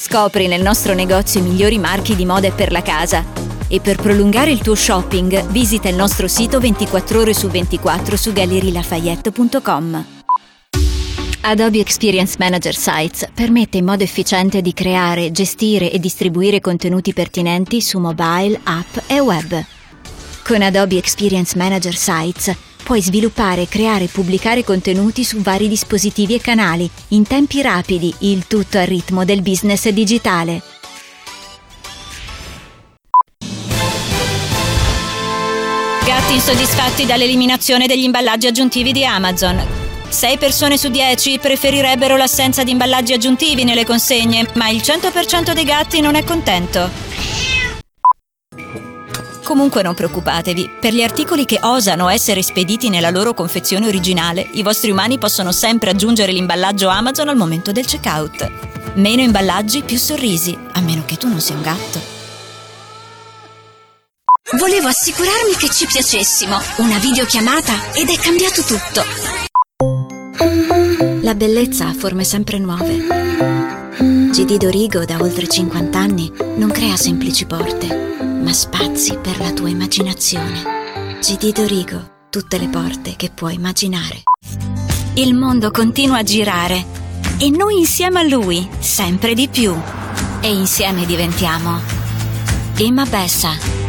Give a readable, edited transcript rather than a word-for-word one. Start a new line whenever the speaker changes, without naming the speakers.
Scopri nel nostro negozio i migliori marchi di moda e per la casa. E per prolungare il tuo shopping, visita il nostro sito 24 ore su 24 su gallerylafayette.com. Adobe Experience Manager Sites permette in modo efficiente di creare, gestire e distribuire contenuti pertinenti su mobile, app e web. Con Adobe Experience Manager Sites puoi sviluppare, creare e pubblicare contenuti su vari dispositivi e canali in tempi rapidi, il tutto al ritmo del business digitale.
Gatti insoddisfatti dall'eliminazione degli imballaggi aggiuntivi di Amazon. 6 persone su 10 preferirebbero l'assenza di imballaggi aggiuntivi nelle consegne, ma il 100% dei gatti non è contento. Comunque non preoccupatevi, per gli articoli che osano essere spediti nella loro confezione originale, i vostri umani possono sempre aggiungere l'imballaggio Amazon al momento del checkout. Meno imballaggi, più sorrisi, a meno che tu non sia un gatto.
Volevo assicurarmi che ci piacessimo. Una videochiamata ed è cambiato tutto.
La bellezza ha forme sempre nuove. GD Dorigo da oltre 50 anni non crea semplici porte, ma spazi per la tua immaginazione. GD Dorigo, tutte le porte che puoi immaginare.
Il mondo continua a girare e noi insieme a lui sempre di più.
E insieme diventiamo Emma Bessa.